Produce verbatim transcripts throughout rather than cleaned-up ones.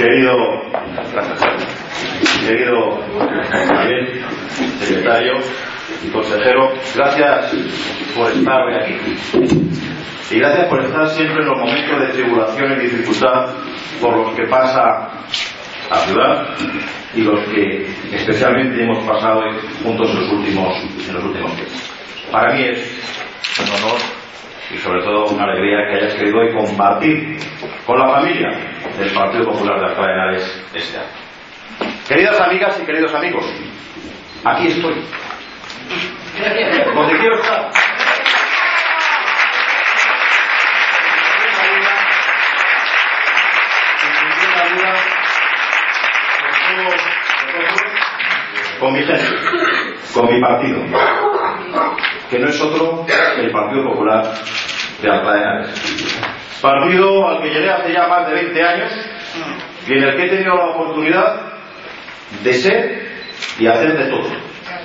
Querido, querido Javier, secretario y consejero, gracias por estar hoy aquí. Y gracias por estar siempre en los momentos de tribulación y dificultad por los que pasa la ciudad y los que especialmente hemos pasado juntos en los últimos, en los últimos días. Para mí es un honor y sobre todo una alegría que hayas querido hoy compartir con la familia del Partido Popular de Alcalá de Henares este año. Queridas amigas y queridos amigos, aquí estoy, donde quiero estar. Con mi gente, con mi partido, que no es otro que el Partido Popular de Alcalá de Henares. Partido al que llegué hace ya más de veinte años y en el que he tenido la oportunidad de ser y hacer de todo.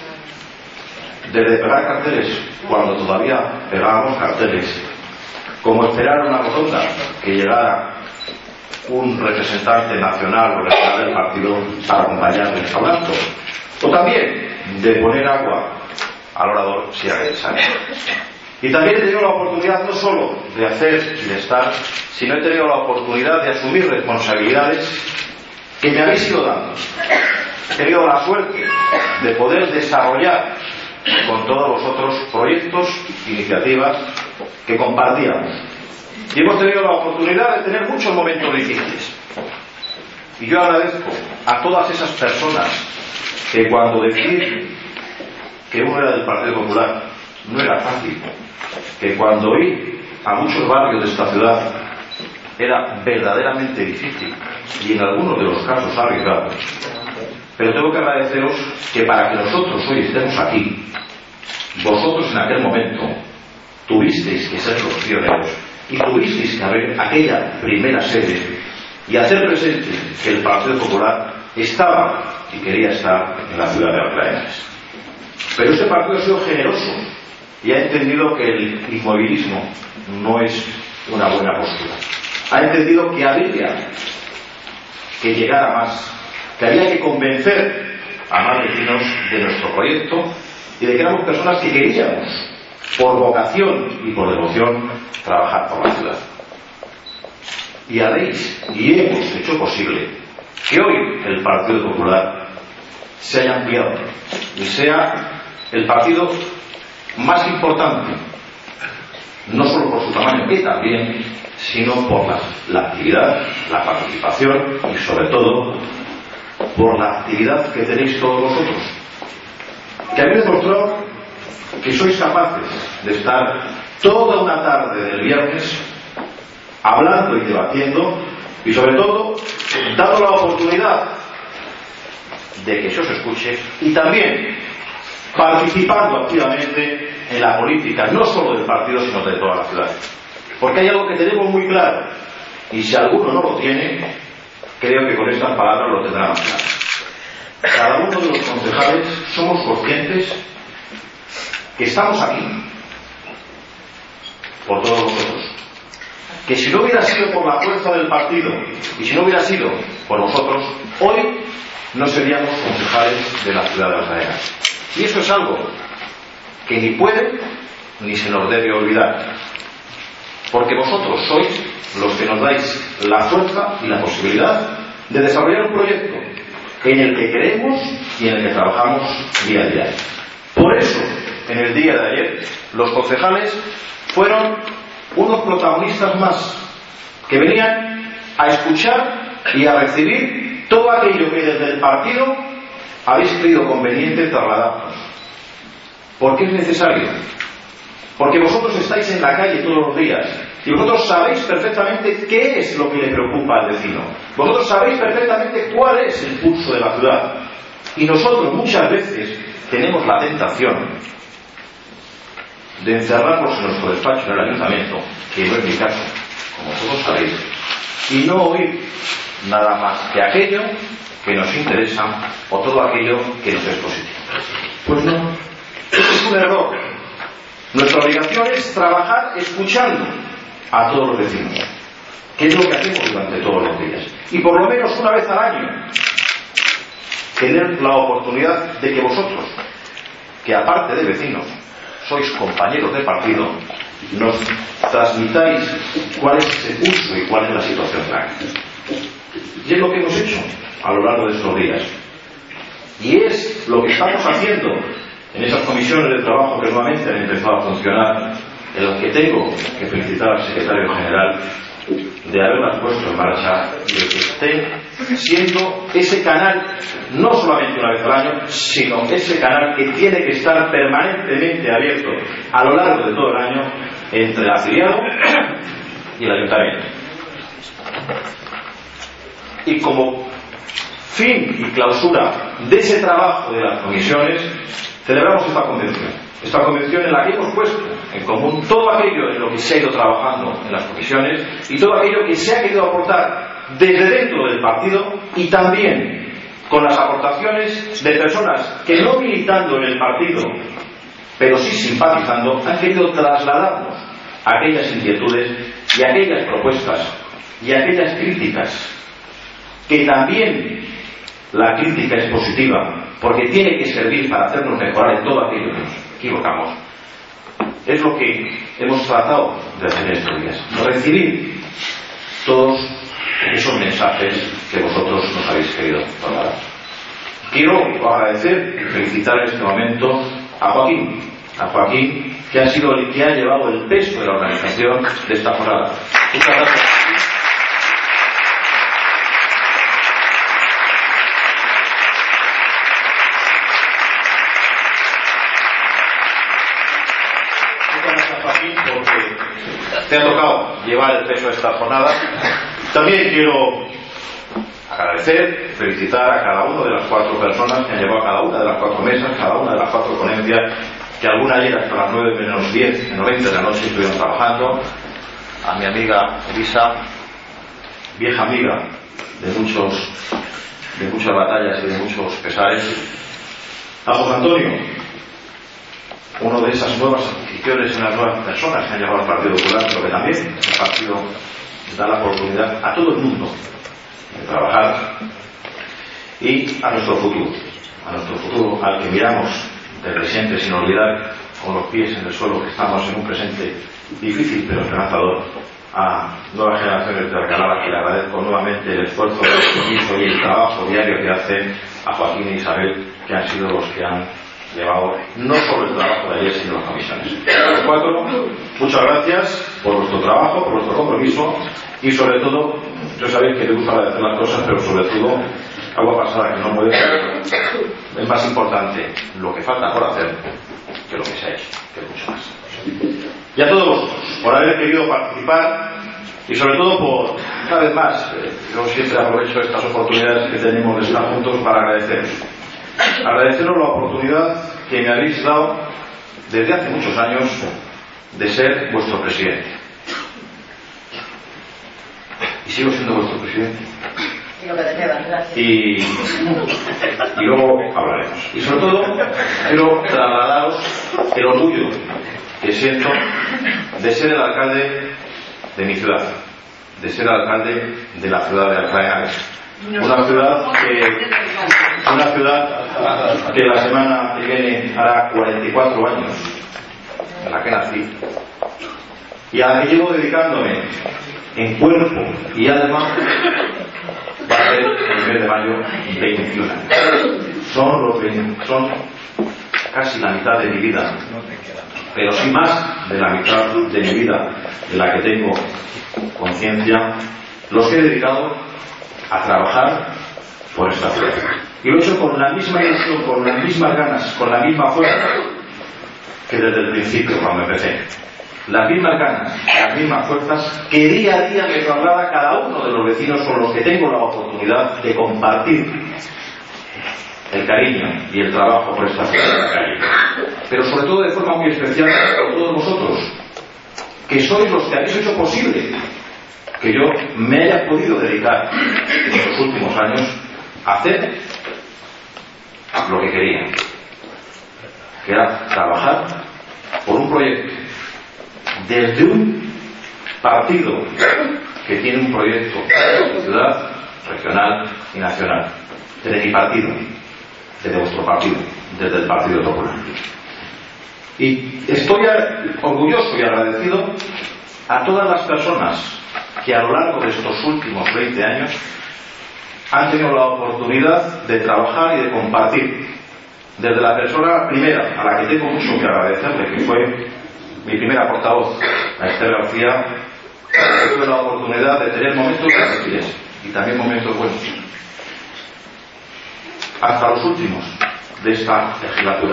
Desde pegar carteles, cuando todavía pegábamos carteles, como esperar una rotonda que llegara un representante nacional o regional del partido para acompañarles hablando, o también de poner agua al orador si era necesario. Y también he tenido la oportunidad no solo de hacer y de estar, sino he tenido la oportunidad de asumir responsabilidades que me habéis ido dando. He tenido la suerte de poder desarrollar con todos los otros proyectos, iniciativas que compartíamos. Y hemos tenido la oportunidad de tener muchos momentos difíciles. Y yo agradezco a todas esas personas que cuando decidí que uno era del Partido Popular no era fácil, que cuando oí a muchos barrios de esta ciudad era verdaderamente difícil y en algunos de los casos arriesgado. Pero tengo que agradeceros que para que nosotros hoy estemos aquí, vosotros en aquel momento tuvisteis que ser los pioneros y tuvisteis que haber aquella primera sede y hacer presente que el Partido Popular estaba y quería estar en la ciudad de Alcalá de Henares. Pero este partido ha sido generoso y ha entendido que el inmovilismo no es una buena postura. Ha entendido que había que llegar a más, que había que convencer a más vecinos de nuestro proyecto y de que éramos personas que queríamos, por vocación y por devoción, trabajar por la ciudad. Y habéis y hemos hecho posible que hoy el Partido Popular se haya ampliado y sea el partido más importante, no solo por su tamaño, que también, sino por la, la actividad, la participación y sobre todo por la actividad que tenéis todos vosotros, que habéis demostrado que sois capaces de estar toda una tarde del viernes hablando y debatiendo y sobre todo dando la oportunidad de que se os escuche y también participando activamente en la política, no solo del partido sino de toda la ciudad. Porque hay algo que tenemos muy claro y si alguno no lo tiene, creo que con estas palabras lo tendrá más claro. Cada uno de los concejales somos conscientes que estamos aquí por todos vosotros, que si no hubiera sido por la fuerza del partido y si no hubiera sido por vosotros, hoy no seríamos concejales de la ciudad de Alcalá de Henares. Y eso es algo que ni puede ni se nos debe olvidar, porque vosotros sois los que nos dais la fuerza y la posibilidad de desarrollar un proyecto en el que creemos y en el que trabajamos día a día. Por eso, en el día de ayer, los concejales fueron unos protagonistas más que venían a escuchar y a recibir todo aquello que desde el partido habéis creído conveniente trasladaros. ¿Por qué es necesario? Porque vosotros estáis en la calle todos los días y vosotros sabéis perfectamente qué es lo que le preocupa al vecino. Vosotros sabéis perfectamente cuál es el pulso de la ciudad. Y nosotros muchas veces tenemos la tentación de encerrarnos en nuestro despacho en el ayuntamiento, que no es mi caso, como todos sabéis, y no oír nada más que aquello que nos interesa o todo aquello que nos es positivo. Pues no, eso es un error. Nuestra obligación es trabajar escuchando a todos los vecinos, que es lo que hacemos durante todos los días. y por lo menos una vez al año tener la oportunidad de que vosotros, que aparte de vecinos sois compañeros de partido, nos transmitáis cuál es ese pulso y cuál es la situación real. Y es lo que hemos hecho a lo largo de estos días. Y es lo que estamos haciendo en esas comisiones de trabajo que nuevamente han empezado a funcionar, en las que tengo que felicitar al secretario general de haberlas puesto en marcha y de que estén siendo ese canal, no solamente una vez al año, sino ese canal que tiene que estar permanentemente abierto a lo largo de todo el año entre el afiliado y el ayuntamiento. Y como fin y clausura de ese trabajo de las comisiones, celebramos esta convención. Esta convención en la que hemos puesto en común todo aquello en lo que se ha ido trabajando en las comisiones y todo aquello que se ha querido aportar desde dentro del partido, y también con las aportaciones de personas que, no militando en el partido pero sí simpatizando, han querido trasladarnos aquellas inquietudes y aquellas propuestas y aquellas críticas, que también la crítica es positiva porque tiene que servir para hacernos mejorar en todo aquello que nos equivocamos. Es lo que hemos tratado de hacer estos días, recibir todos esos mensajes que vosotros nos habéis querido trasladar. Quiero agradecer y felicitar en este momento a Joaquín, a Joaquín, que ha sido el que ha llevado el peso de la organización de esta jornada. Muchas gracias. Te ha tocado llevar el peso de esta jornada. También quiero agradecer, felicitar a cada una de las cuatro personas que han llevado a cada una de las cuatro mesas, cada una de las cuatro ponencias, que alguna ayer hasta las nueve menos diez, menos veinte de la noche estuvieron trabajando. A mi amiga Elisa, vieja amiga de muchos de muchas batallas y de muchos pesares. A José Antonio, uno de esas nuevas adquisiciones en las nuevas personas que han llegado al Partido Popular, pero que también el partido da la oportunidad a todo el mundo de trabajar, y a nuestro futuro, a nuestro futuro al que miramos del presente sin olvidar, con los pies en el suelo, que estamos en un presente difícil pero esperanzador, a nuevas generaciones de Alcalá, que le agradezco nuevamente el esfuerzo, el compromiso y el trabajo diario que hacen a Joaquín e Isabel, que han sido los que han llevado no solo el trabajo de ayer, sino las comisiones. Los cuatro, muchas gracias por vuestro trabajo, por vuestro compromiso, y sobre todo, yo sabéis que te gusta agradecer las cosas, pero sobre todo, agua pasada que no puede ser, es más importante lo que falta por hacer que lo que se ha hecho, que mucho más. Y a todos vosotros, por haber querido participar, y sobre todo por, una vez más, eh, yo siempre aprovecho estas oportunidades que tenemos de estar juntos para agradeceros. Agradeceros la oportunidad que me habéis dado desde hace muchos años de ser vuestro presidente. Y sigo siendo vuestro presidente. Y, y luego hablaremos. Y sobre todo, quiero trasladaros el orgullo que siento de ser el alcalde de mi ciudad, de ser el alcalde de la ciudad de Alcalá de Henares. Una ciudad que una ciudad que la semana que viene hará cuarenta y cuatro años en la que nací, y a la que llevo dedicándome en cuerpo y alma va a ser el mes de mayo veintiuno años. Son los veinte, son casi la mitad de mi vida, pero sí más de la mitad de mi vida en la que tengo conciencia, los que he dedicado a trabajar por esta ciudad. Y lo he hecho con la misma ilusión, con las mismas ganas, con la misma fuerza que desde el principio cuando empecé. Las mismas ganas, las mismas fuerzas que día a día me traslada cada uno de los vecinos con los que tengo la oportunidad de compartir el cariño y el trabajo por esta ciudad de la calle. Pero sobre todo de forma muy especial a todos vosotros, que sois los que habéis hecho posible que yo me haya podido dedicar en estos últimos años a hacer lo que quería, que era trabajar por un proyecto desde un partido que tiene un proyecto de ciudad regional y nacional, desde mi partido, desde vuestro partido, desde el Partido Popular. Y estoy orgulloso y agradecido a todas las personas que a lo largo de estos últimos veinte años han tenido la oportunidad de trabajar y de compartir. Desde la persona primera, a la que tengo mucho que agradecerle, que fue mi primera portavoz, a Esther García, que tuve la oportunidad de tener momentos difíciles y también momentos buenos, hasta los últimos de esta legislatura.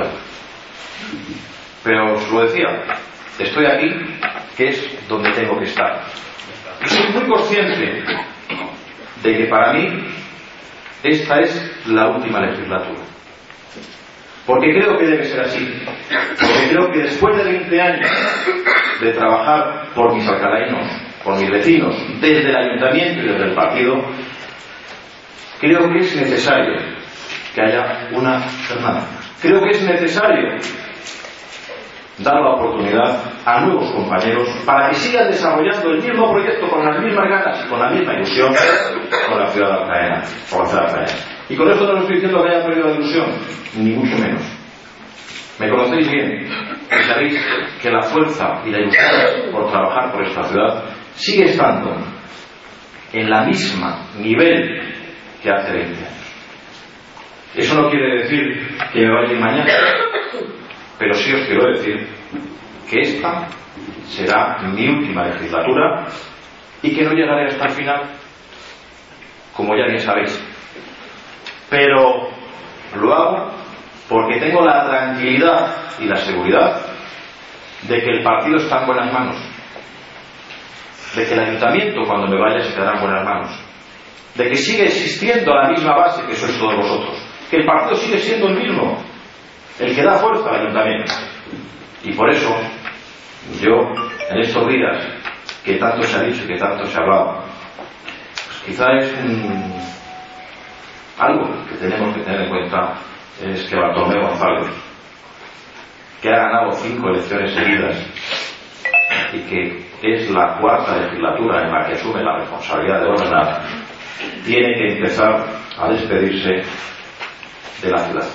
Pero os lo decía, estoy aquí, que es donde tengo que estar. Y soy muy consciente de que para mí esta es la última legislatura. Porque creo que debe ser así. Porque creo que después de veinte años de trabajar por mis alcalainos, por mis vecinos, desde el ayuntamiento y desde el partido, creo que es necesario que haya una alternancia. Creo que es necesario dar la oportunidad a nuevos compañeros para que sigan desarrollando el mismo proyecto con las mismas ganas y con la misma ilusión con la ciudad de Alcaena, por la ciudad de Alcaena. Y con esto no os estoy diciendo que haya perdido la ilusión, ni mucho menos. Me conocéis bien y sabéis que la fuerza y la ilusión por trabajar por esta ciudad sigue estando en la misma nivel que hace veinte años. Eso no quiere decir que me vaya a ir mañana, pero sí os quiero decir que esta será mi última legislatura y que no llegaré hasta el final, como ya bien sabéis. Pero lo hago porque tengo la tranquilidad y la seguridad de que el partido está en buenas manos, de que el ayuntamiento cuando me vaya se quedará en buenas manos, de que sigue existiendo a la misma base que sois todos vosotros, que el partido sigue siendo el mismo, el que da fuerza al ayuntamiento. Y por eso yo en estos días que tanto se ha dicho y que tanto se ha hablado, pues quizá es un, algo que tenemos que tener en cuenta, es que Bartolomé González, que ha ganado cinco elecciones seguidas y que es la cuarta legislatura en la que asume la responsabilidad de gobernar, tiene que empezar a despedirse de la ciudad.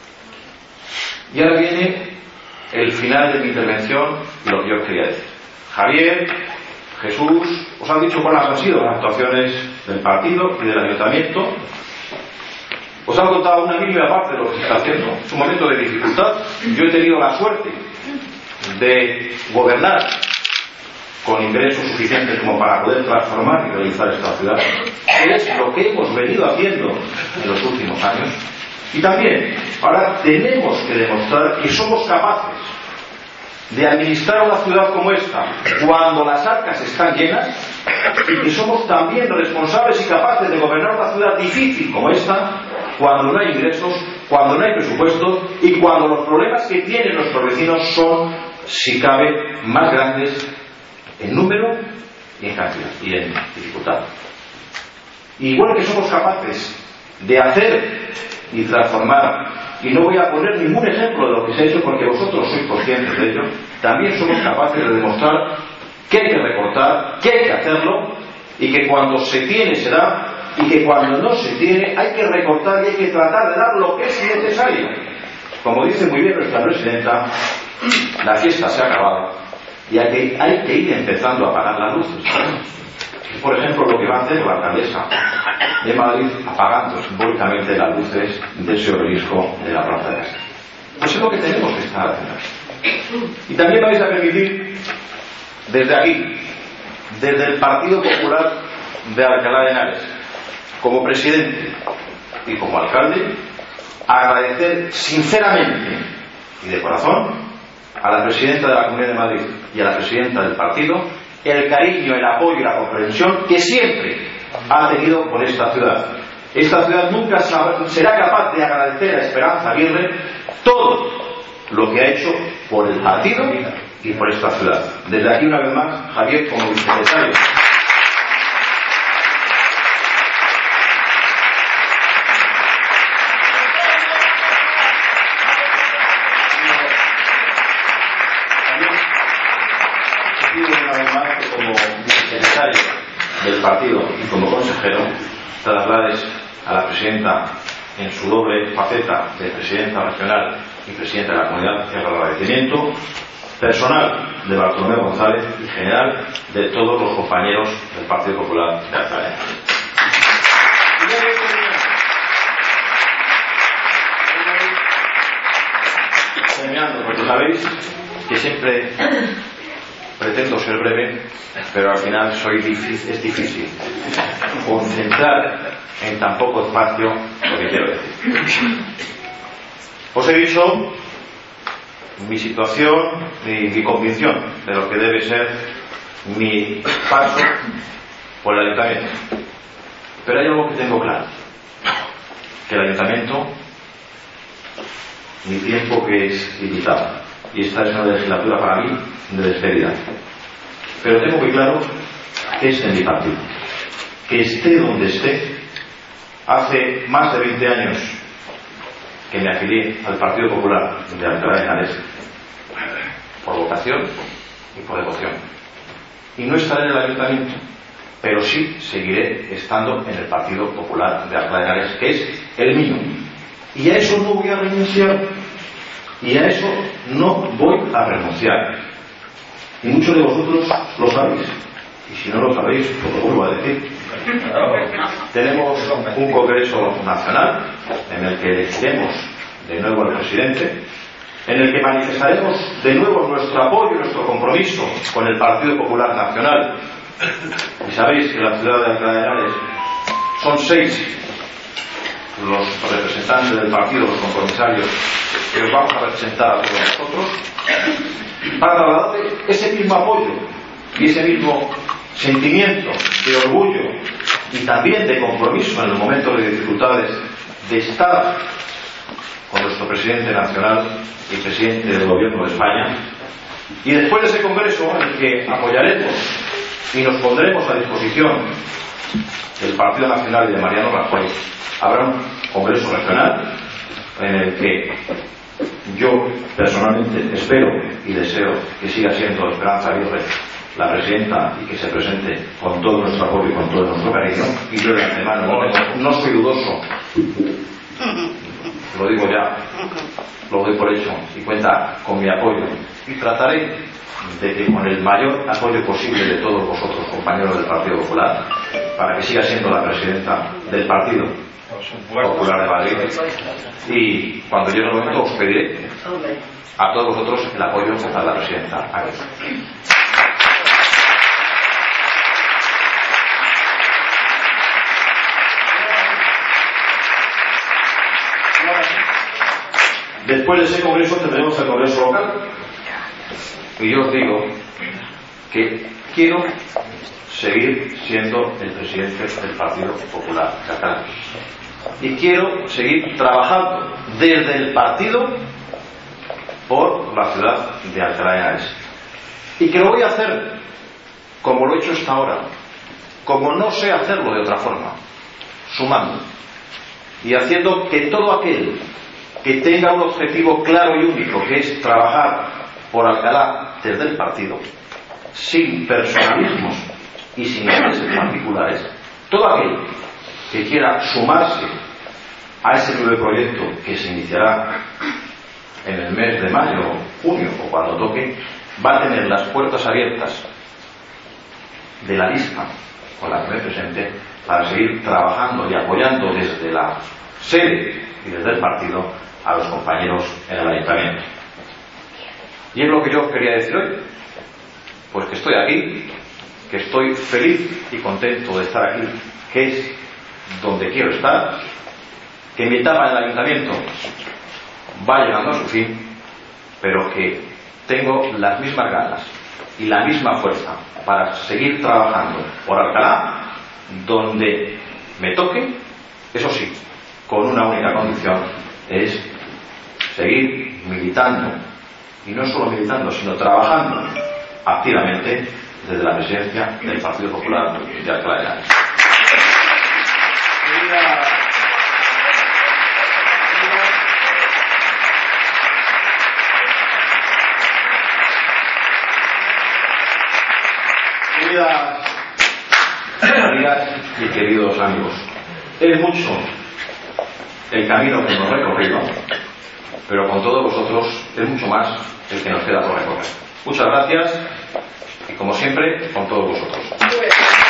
Y ahora viene el final de mi intervención y lo que yo quería decir. Javier, Jesús, os han dicho cuáles han sido las actuaciones del partido y del ayuntamiento. Os han contado una mínima parte de lo que se está haciendo. Es un momento de dificultad. Yo he tenido la suerte de gobernar con ingresos suficientes como para poder transformar y realizar esta ciudad, que es lo que hemos venido haciendo en los últimos años. Y también ahora tenemos que demostrar que somos capaces de administrar una ciudad como esta cuando las arcas están llenas, y que somos también responsables y capaces de gobernar una ciudad difícil como esta cuando no hay ingresos, cuando no hay presupuesto y cuando los problemas que tienen nuestros vecinos son, si cabe, más grandes en número y en cantidad y en dificultad. Y igual que somos capaces de hacer y transformar, y no voy a poner ningún ejemplo de lo que se ha hecho porque vosotros sois conscientes de ello, también somos capaces de demostrar que hay que recortar, que hay que hacerlo, y que cuando se tiene se da, y que cuando no se tiene hay que recortar y hay que tratar de dar lo que es necesario. Como dice muy bien nuestra presidenta, la fiesta se ha acabado y hay que, hay que ir empezando a apagar las luces. Por ejemplo, lo que va a hacer la alcaldesa de Madrid apagando simbólicamente las luces de ese obelisco de la Plaza de Castilla. Pues es lo que tenemos que estar haciendo. Y también vais a permitir, desde aquí, desde el Partido Popular de Alcalá de Henares, como presidente y como alcalde, agradecer sinceramente y de corazón a la presidenta de la Comunidad de Madrid y a la presidenta del partido el cariño, el apoyo y la comprensión que siempre ha tenido con esta ciudad. Esta ciudad nunca será capaz de agradecer a Esperanza Aguirre todo lo que ha hecho por el partido y por esta ciudad. Desde aquí, una vez más, Javier, como vicesecretario. Del partido y como consejero, traslades a la presidenta en su doble faceta de presidenta regional y presidenta de la comunidad el agradecimiento personal de Bartolomé González y general de todos los compañeros del Partido Popular de Alcalá de Henares. Terminando, porque sabéis que siempre pretendo ser breve, pero al final soy difícil, es difícil concentrar en tan poco espacio lo que quiero decir. Os he dicho mi situación y mi convicción de lo que debe ser mi paso por el ayuntamiento. Pero hay algo que tengo claro, que el ayuntamiento, mi tiempo que es limitado, y esta es una legislatura para mí de despedida. Pero tengo muy claro que es en mi partido, que esté donde esté. Hace más de veinte años que me afilié al Partido Popular de Alcalá de Henares por vocación y por devoción, y no estaré en el ayuntamiento, pero sí seguiré estando en el Partido Popular de Alcalá de Henares, que es el mío, y a eso no voy a renunciar, y a eso no voy a renunciar, y muchos de vosotros lo sabéis, y si no lo sabéis, os lo vuelvo a decir. Tenemos un Congreso Nacional en el que elegiremos de nuevo al presidente, en el que manifestaremos de nuevo nuestro apoyo y nuestro compromiso con el Partido Popular Nacional. Y sabéis que en la ciudad de Alcalá de Henares son seis los representantes del partido, los compromisarios, que os vamos a representar a todos nosotros, para trasladarle ese mismo apoyo y ese mismo sentimiento de orgullo y también de compromiso en los momentos de dificultades, de estar con nuestro presidente nacional y presidente del Gobierno de España. Y después de ese congreso, en el que apoyaremos y nos pondremos a disposición del Partido Nacional y de Mariano Rajoy, habrá un congreso regional en el que yo personalmente espero y deseo que siga siendo Esperanza Aguirre la presidenta y que se presente con todo nuestro apoyo y con todo nuestro cariño. Y yo de antemano no, no soy dudoso, lo digo ya, lo doy por hecho, y cuenta con mi apoyo, y trataré de que con el mayor apoyo posible de todos vosotros, compañeros del Partido Popular, para que siga siendo la presidenta del Partido Popular de Madrid. Y cuando llegue el momento os pediré a todos vosotros el apoyo a la presidenta. Después de ese congreso tendremos el congreso local, y yo os digo que quiero seguir siendo el presidente del Partido Popular catalán, y quiero seguir trabajando desde el partido por la ciudad de Alcalá de Henares, y que lo voy a hacer como lo he hecho hasta ahora, como no sé hacerlo de otra forma, sumando y haciendo que todo aquel que tenga un objetivo claro y único, que es trabajar por Alcalá desde el partido, sin personalismos y sin intereses particulares, todo aquel que quiera sumarse a ese nuevo proyecto que se iniciará en el mes de mayo, junio o cuando toque, va a tener las puertas abiertas de la lista con la que me presente para seguir trabajando y apoyando desde la sede y desde el partido a los compañeros en el ayuntamiento. Y es lo que yo quería decir hoy, pues que estoy aquí, que estoy feliz y contento de estar aquí, que es donde quiero estar, que mi etapa en el ayuntamiento va llegando a su fin, pero que tengo las mismas ganas y la misma fuerza para seguir trabajando por Alcalá donde me toque, eso sí, con una única condición, es seguir militando, y no solo militando, sino trabajando activamente desde la presidencia del Partido Popular de Alcalá de Henares. Queridas amigas y queridos amigos, Es mucho el camino que hemos recorrido, pero con todos vosotros es mucho más el que nos queda por recorrer. Muchas gracias y, como siempre, con todos vosotros.